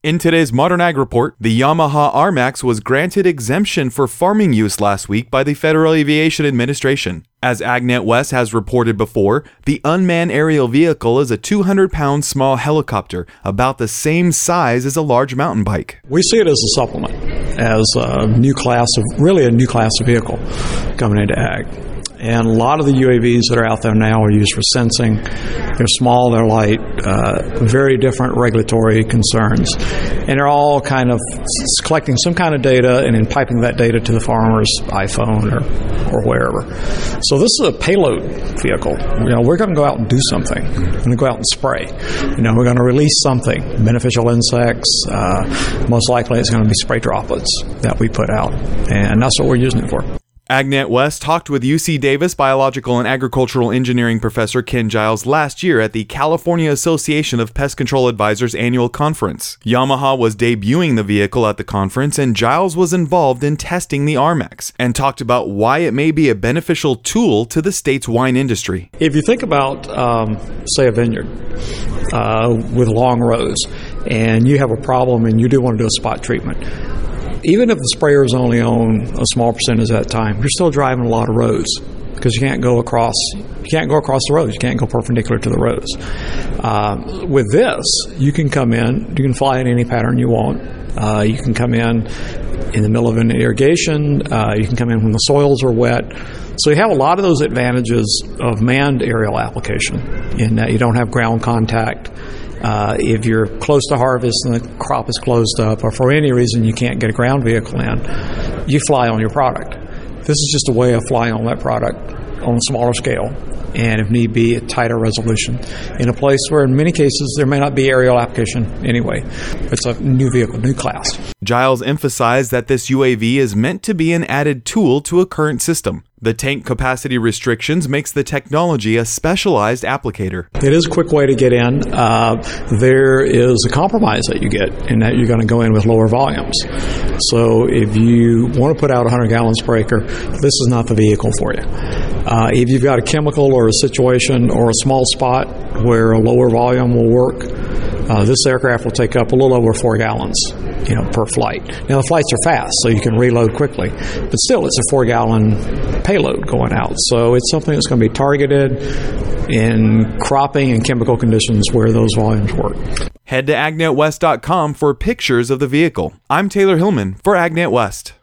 In today's Modern Ag Report, the Yamaha RMAX was granted exemption for farming use last week by the Federal Aviation Administration. As AgNet West has reported before, the unmanned aerial vehicle is a 200-pound small helicopter, about the same size as a large mountain bike. We see it as a supplement, as a new class of vehicle coming into ag. And a lot of the UAVs that are out there now are used for sensing. They're small, they're light, very different regulatory concerns. And they're all kind of collecting some kind of data and then piping that data to the farmer's iPhone or wherever. So this is a payload vehicle. We're going to go out and do something. We're going to go out and spray. We're going to release something, beneficial insects. Most likely it's going to be spray droplets that we put out. And that's what we're using it for. AgNet West talked with UC Davis biological and agricultural engineering professor Ken Giles last year at the California Association of Pest Control Advisors annual conference. Yamaha was debuting the vehicle at the conference, and Giles was involved in testing the RMAX and talked about why it may be a beneficial tool to the state's wine industry. If you think about, say, a vineyard with long rows, and you have a problem and you do want to do a spot treatment, even if the sprayers only own a small percentage at that time, you're still driving a lot of rows because you can't go across the roads. You can't go perpendicular to the roads. With this, you can come in, you can fly in any pattern you want. You can come in the middle of an irrigation. You can come in when the soils are wet. So you have a lot of those advantages of manned aerial application in that you don't have ground contact. If you're close to harvest and the crop is closed up, or for any reason you can't get a ground vehicle in, you fly on your product. This is just a way of flying on that product on a smaller scale, and if need be, a tighter resolution in a place where in many cases there may not be aerial application anyway. It's a new vehicle, new class. Giles emphasized that this UAV is meant to be an added tool to a current system. The tank capacity restrictions makes the technology a specialized applicator. It is a quick way to get in. There is a compromise that you get in that you're going to go in with lower volumes. So if you want to put out 100 gallons per acre, this is not the vehicle for you. If you've got a chemical or a situation or a small spot where a lower volume will work, this aircraft will take up a little over 4 gallons per flight. Now the flights are fast, so you can reload quickly, but still it's a 4-gallon payload going out. So it's something that's going to be targeted in cropping and chemical conditions where those volumes work. Head to agnetwest.com for pictures of the vehicle. I'm Taylor Hillman for AgNet West.